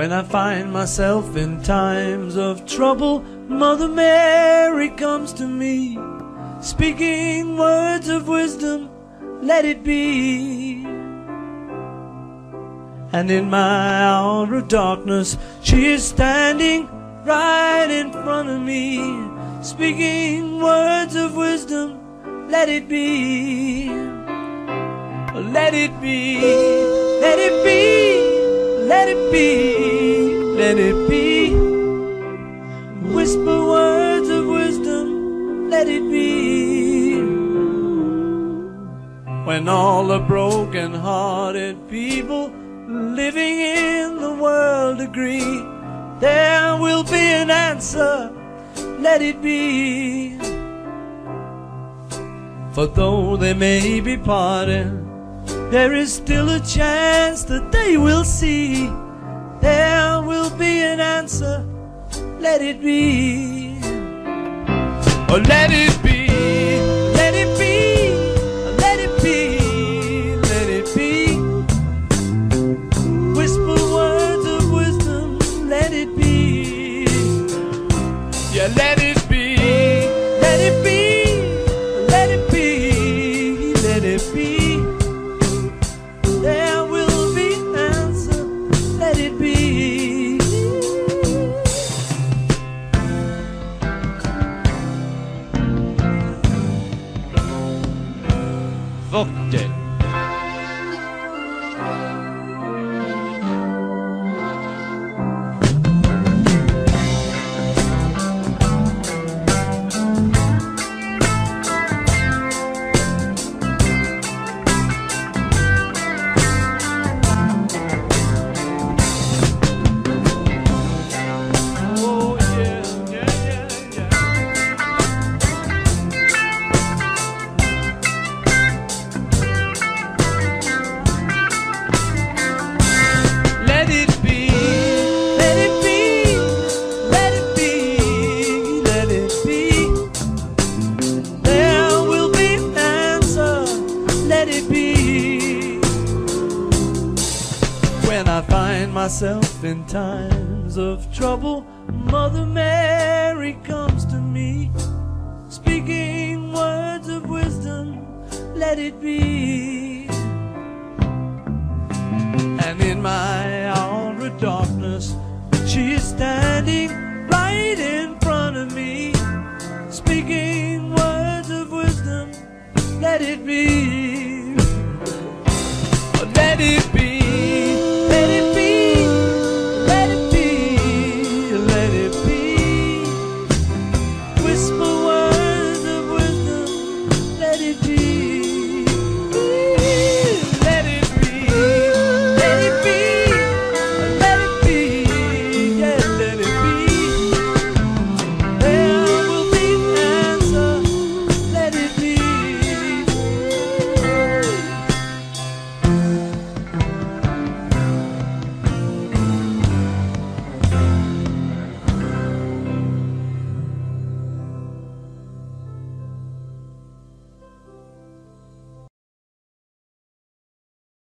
When I find myself in times of trouble, Mother Mary comes to me, speaking words of wisdom, let it be. And in my hour of darkness, she is standing right in front of me, speaking words of wisdom, let it be. Let it be, let it be, let it be, let it be. Whisper words of wisdom, let it be. When all the broken-hearted people living in the world agree, there will be an answer, let it be. For though they may be parted, there is still a chance that they will see. There will be an answer, let it be. Oh, let it be, let it be, let it be, let it be. Whisper words of wisdom, let it be. Yeah, let it be, let it be, let it be, let it be. There will be an answer, let it be. Fuck it. When I find myself in times of trouble, Mother Mary comes to me, speaking words of wisdom, let it be. And in my hour of darkness, she is standing right in front of me, speaking words of wisdom, let it be. Let it be.